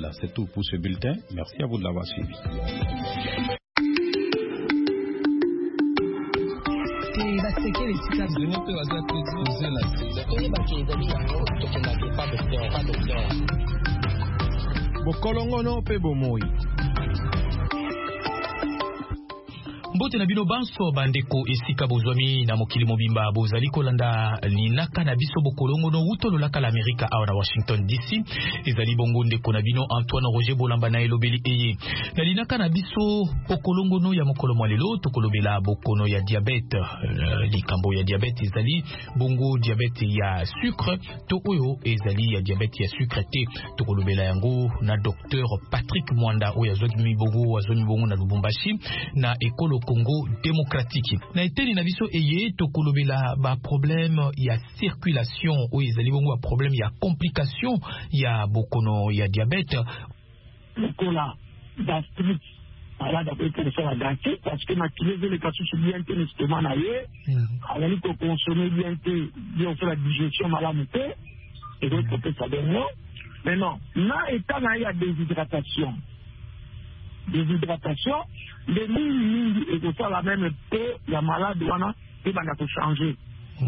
Voilà, c'est tout pour ce bulletin. Merci à vous de l'avoir suivi. Bokolongono pe bomoi. Mbote na bino banso bandeko esika bozwami na mokili mobimba bozali kolanda linaka na biso bokolongo no utolo laka la Amerika awa na Washington DC ezali bongo ndeko na bino Antoine Roger Bolamba na elobeli eye na linaka na biso bokolongo no ya mokolo mwalelo tokolobela bokono ya diabete likambo ya diabete ezali bongo diabete ya sucre to oyo ezali ya diabete ya sucre te tokolobela yango na docteur Patrick Mwanda oyo azwaki bongo na Lubumbashi na ekolo Congo démocratique. Na eteli na biso eye tokolobela ba problème ya circulation ou ezali bongo ba problème ya complication ya bokono ya diabète. Nicolas gastrique. Voilà d'après que ça la gastrique parce que ma kilomètre les cassus bien que l'estomac na yé. Alors il faut consommer bien que bien faire la digestion malamité et donc peut ça donne. Mais non, là étant là il y a déshydratation. Déshydratation, les lignes et de faire la même paix, la malade et va changer.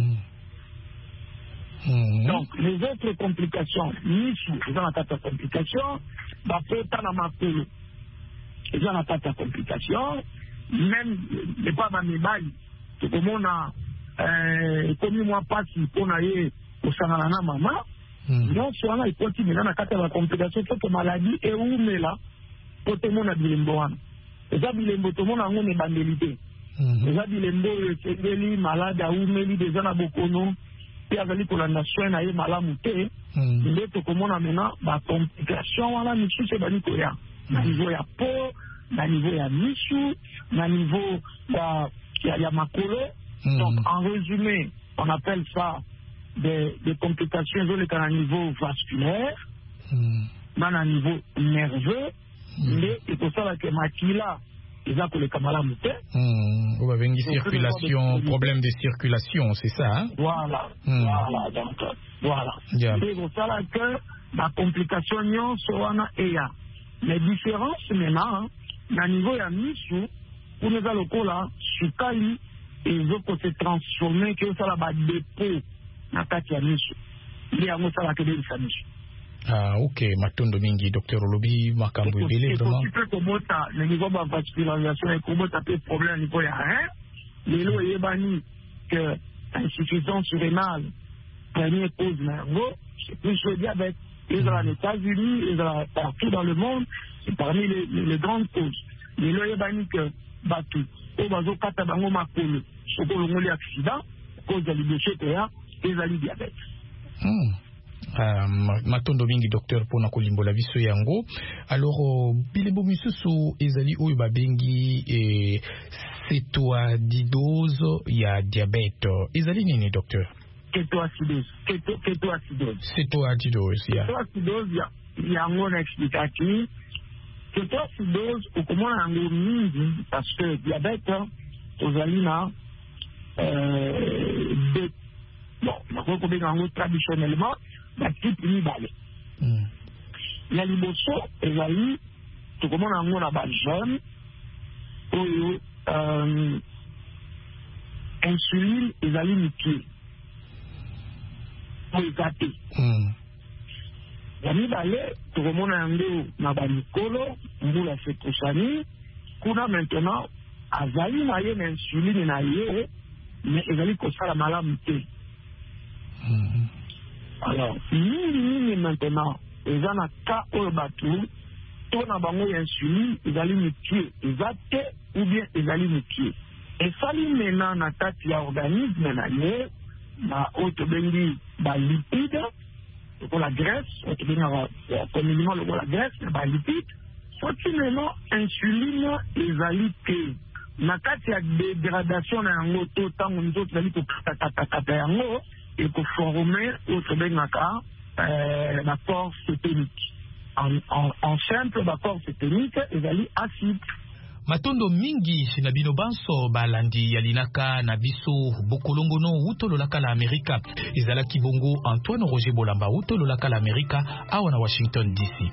Donc, les autres complications, ils ont la complication, peut-être dans ma peau, ils ont la complication, même les pas dans mes bails, tout le monde a commis moi pas si on a eu au Sanalana maman, non, soit il continue dans la complication, toute maladie et où mais là. Tout le monde a bilembo wana. Eza bilembo tout le monde a ngone bandelité. Eza bilembo yekeli malade a umeli déjà na bokono. Puis azali kolanda soin na ye malamu te. Nde to komona mena ba complication wana misu se bani koya. Na niveau ya peau, na niveau ya misu, na niveau ya makolo. Donc en résumé, on appelle ça des complications dans le niveau vasculaire, dans le niveau nerveux. Mais il faut savoir que Makila, ils ont que les camarades vous avez une circulation, problème de circulation, c'est ça, hein? Voilà, voilà, donc, voilà. Yeah. Et il faut savoir que la complication, c'est là. Les différences maintenant, à niveau de Misu, pour nous allons là, Sukali, ils ont se transformer, que ça va dépôt, dans la Misu. Il y a un ça que des Misu. Ah, ok, matondo mingi, docteur Olobi, makambo ebele, vraiment. Tu peux commencer le niveau de vascularisation et comment tu peux problème au niveau de rien. Les lois yébani que l'insuffisance rénale, première cause nerveuse, c'est plus le diabète. Ils sont aux États-Unis, ils sont partout dans le monde, c'est parmi les grandes causes. Les lois yébani que Batu, au bazo katabango makolo, ce qu'on a eu accident, cause de l'ibéchétéa, ils ont eu diabète. Matondo mingi docteur pona kolimbola biso yango. Alors bilembo misusu ezali oyo babengi cétoacidose ya diabète. Ezali nini docteur? Cétoacidose. Cétoacidose ya. Cétoacidose yango na explication. Cétoacidose okomona yango mingi parce que diabète ozali na bon, on a traditionnellement la type mibale. La liboso, ezali, tout comme on a la jeune, insuline, ezali mutuelle. Pour écarter. La mibale, tout comme on a na banikolo, mbula fetosani, kuna maintenant, azali na ye na insuline na ye, mais ezali kosala malamu te. Alors, ni maintenant, ils ont un cas au bateau, tout n'a pas d'insuline, ils allaient me tuer, ils attaquent ou bien ils allaient me tuer. Et ça, maintenant, dans le organisme, na autobéni, lipide, pour la graisse, communément la graisse, la lipide, soit maintenant, insuline, ils allaient tuer. Na kati ya dégradation na yango to tango nzoto zali ko kata yango et ko former autre benaka la force cétonique en simple la force cétonique ezali acide. Matondo mingi na bino banso balandi yalinaka na biso bokolongo no utolo laka la Amerika ezala kibongo Antoine Roger Bolamba utolo laka la Amerika awa na Washington DC.